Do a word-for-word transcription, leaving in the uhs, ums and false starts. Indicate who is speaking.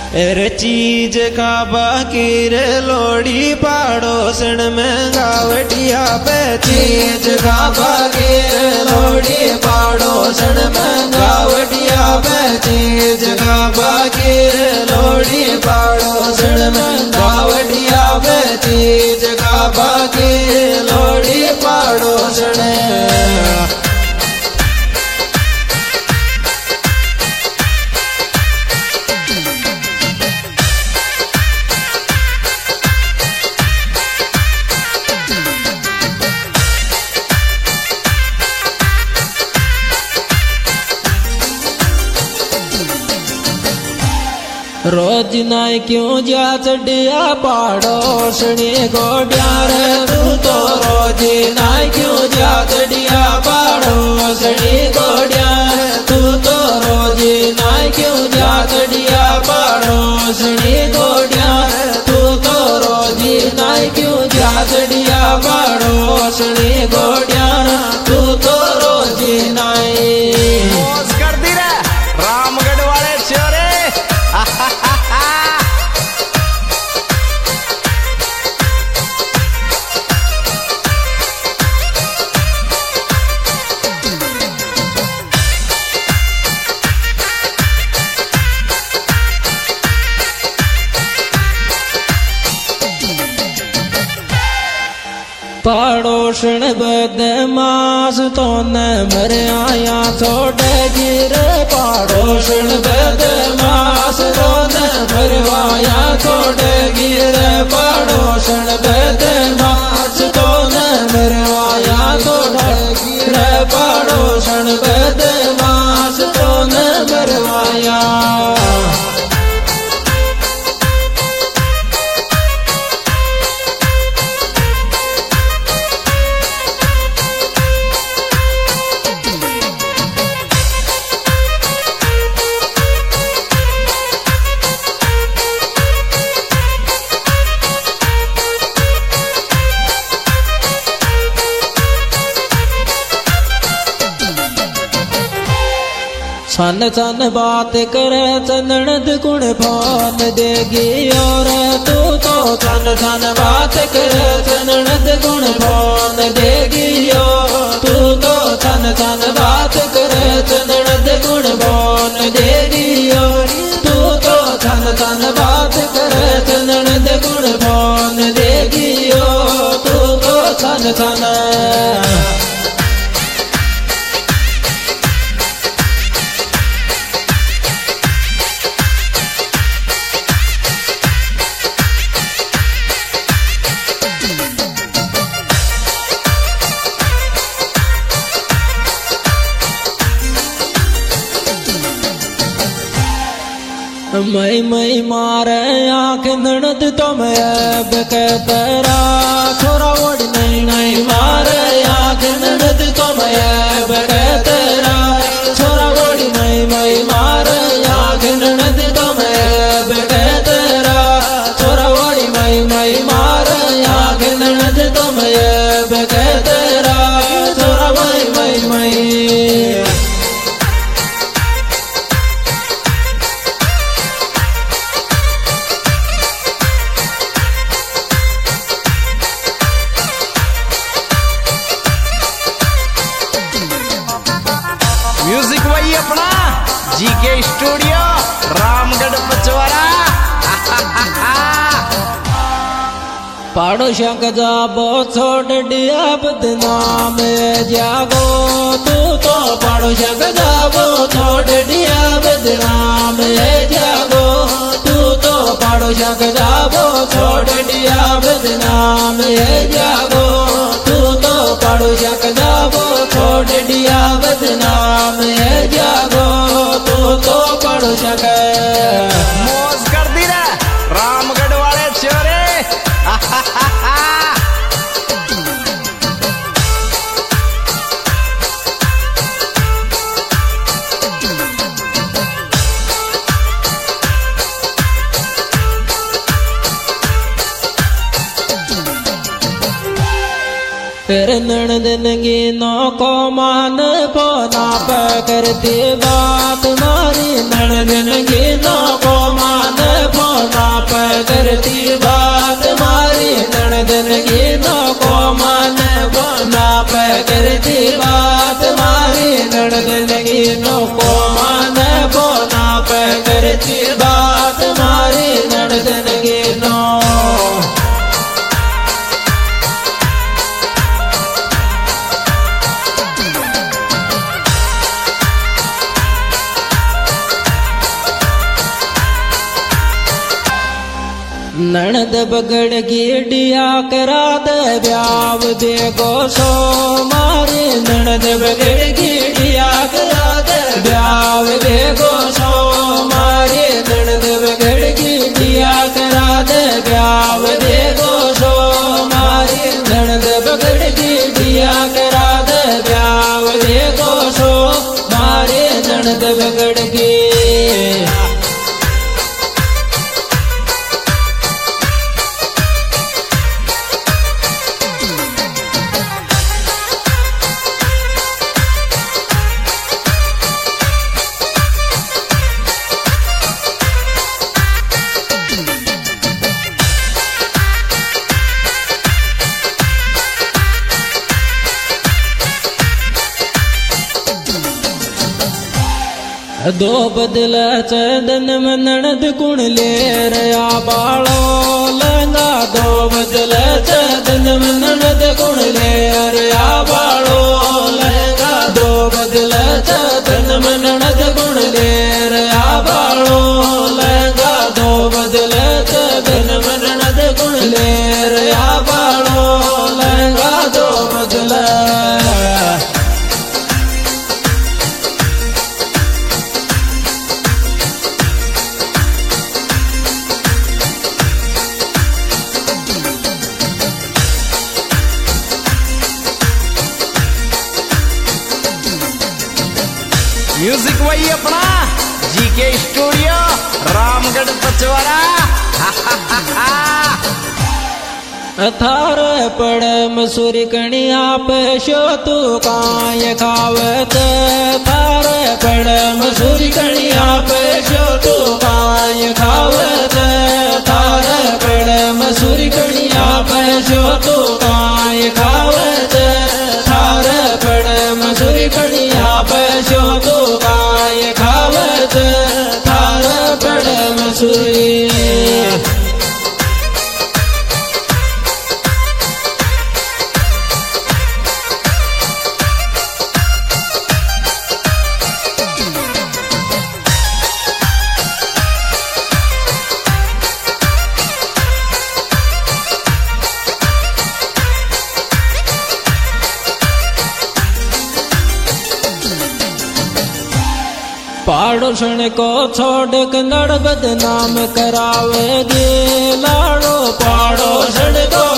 Speaker 1: रे चीज का बाकीर लोड़ी पाड़ोसन में गावटिया पे चीज का बाकीर लोड़ी पाड़ोसन में गावटिया पे चीज का बाकीर लोड़ी पाड़ोसन में गावटिया पे चीज का बाकीर लोड़ी पाड़ोसन। रोज नाय क्यों जा चढ़िया पाड़ोसनी गोड्या रे तू तो रोज नाय क्यों जा चढ़िया पाड़ोसनी गोड्या तू तो रोज नाय क्यों जा चढ़िया पाड़ोसनी गोड्या तू तो रोज नाय क्यों जा चढ़िया पाड़ोसनी गोड्या तू तो रोज नाय
Speaker 2: कर दी रे रामगढ़ वाले छोरे।
Speaker 1: पाड़ोसन बदमाश तो न मर आया छोड़ गिर पाड़ोसन बदमाश तो न मरवाया छोड़ गिर पाड़ोसन बदमाश तो न मरवाया छोड़ गिर पाड़ोसन बदमाश तो न मरवाया। सन सन बात करे चंदन गुण फान देगी और तू तो सन सन बात करे चंदन गुण फान देगी और तू तो सन सन बात करे चंदन गुण फान देगी और तू तो सन सन बात करे चंदन गुण फान देगी और तू तो सन सन। मई मई मारे आँख ननद तो मैं अब कहतरा छोरा ओढ़ नहीं नहीं मारे आँख ननद तो मैं अब कहतरा छोरा ओढ़ नहीं नहीं मारे आँख ननद तो मैं अब कहतरा छोरा ओढ़ नहीं नहीं मारे आँख ननद तो मैं अब कहतरा छोरा मई मई मई।
Speaker 2: म्यूजिक वही अपना जीके स्टूडियो रामगढ़ पचवारा।
Speaker 1: पाड़ोसिया का जाबो छोड़ दिया बदनाम जागो तू तो पाड़ोसिया का जाबो छोड़ दिया बदनाम जागो तू तो पाड़ोसिया का जाबो छोड़ दिया बदनाम जागो तू तो पाड़ोसिया का जाबो छोड़ दिया बदनाम जागो तू तो पाड़ोसिया का
Speaker 2: मौज कर दी रे रामगढ़ वाले छोरे।
Speaker 1: फिर नणदनगी नो को मान पोना पे करती बात मारी नणदनगी नो को मान नणद बगड़ गेडिया करा दे ब्याव बेगो सो मारे नणद बगड़ गेडिया करा दे ब्याव बेगो सो मारे नणद बगड़ गेडिया करा दे ब्याव बेगो सो मारे नणद बगड़ गेडिया करा दे ब्याव बेगो सो मारे नणद बगड़ गे दो बदल चंदन में नणद कुण ले रया बालो लंगा दो बदल चंदन में नणद कुण ले रया बालो लंगा दो बदल चंदन में नणद कुण ले रया बालो लंगा दो बदल चंदन में नणद कुण ले रया बालो लंगा दो बदल
Speaker 2: म्यूजिक वही अपना जीके स्टूडियो रामगढ़ पचवाड़ा।
Speaker 1: थार पड़ मसूरी कणिया पे शो तू काय खावत थार पड़ मसूरी कणिया पे शो तू काय खावत थार पड़ मसूरी कणिया पे शो तू काय खावत थार पड़ मसूरी कणिया पे शो तू काय खावत थार पड़ मसूरी पाड़ोशन को छोड़ कन्नड़ बदनाम करावेगे लाड़ो पाड़ोशन को